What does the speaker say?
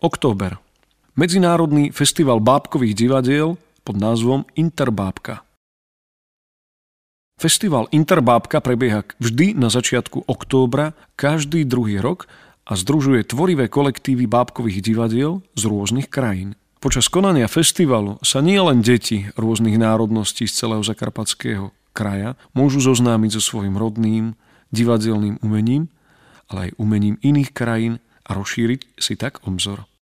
Október. Medzinárodný festival bábkových divadiel pod názvom Interbábka. Festival Interbábka prebieha vždy na začiatku októbra každý druhý rok a združuje tvorivé kolektívy bábkových divadiel z rôznych krajín. Počas konania festivalu sa nielen deti rôznych národností z celého zakarpatského kraja môžu zoznámiť so svojím rodným divadelným umením, ale aj umením iných krajín a rozšíriť si tak obzor.